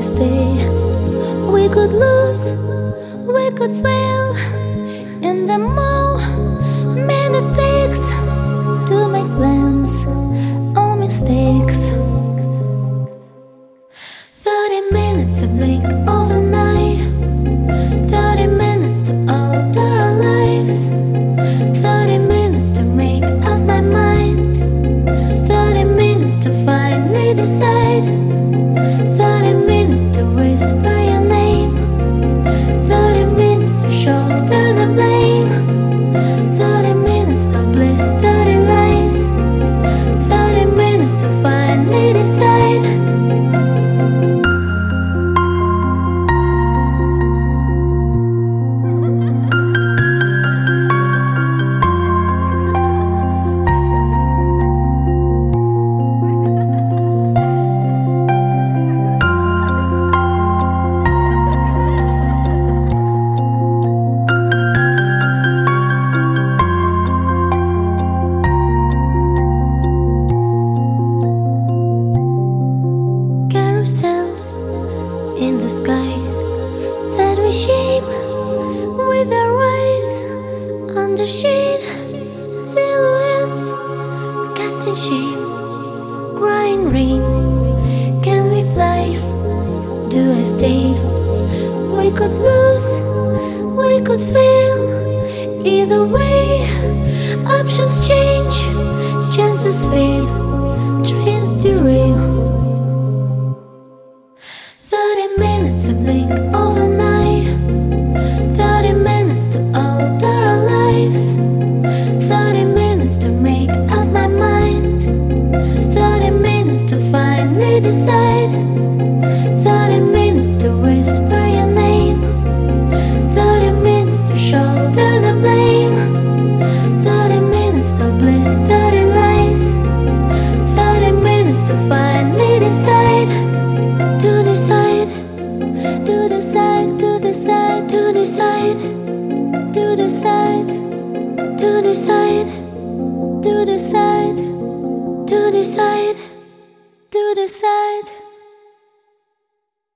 stay. We could lose, we could fail, and the moment it takes to make plans or mistakes. 30 minutes to blink overnight, 30 minutes to alter our lives, 30 minutes to make up my mind, 30 minutes to finally decide, 30 minutes to whisper your name, 30 minutes to shoulder the blame, 30 minutes of bliss, 30 lies, 30 minutes to finally decide. In the sky that we shape with our eyes, under shade, silhouettes cast in shape, crying rain. Can we fly? Do I stay? We could lose, we could fail. Either way, options change, chances fade, trains derail. 30 minutes to blink overnight, 30 minutes to alter our lives, 30 minutes to make up my mind, 30 minutes to finally decide, 30 minutes to whisper your name, 30 minutes to shoulder the blame, 30 minutes of bliss, 30 lies, 30 minutes to finally decide. To decide, to decide, to decide, to decide, to decide, to decide, to decide, to decide, to decide.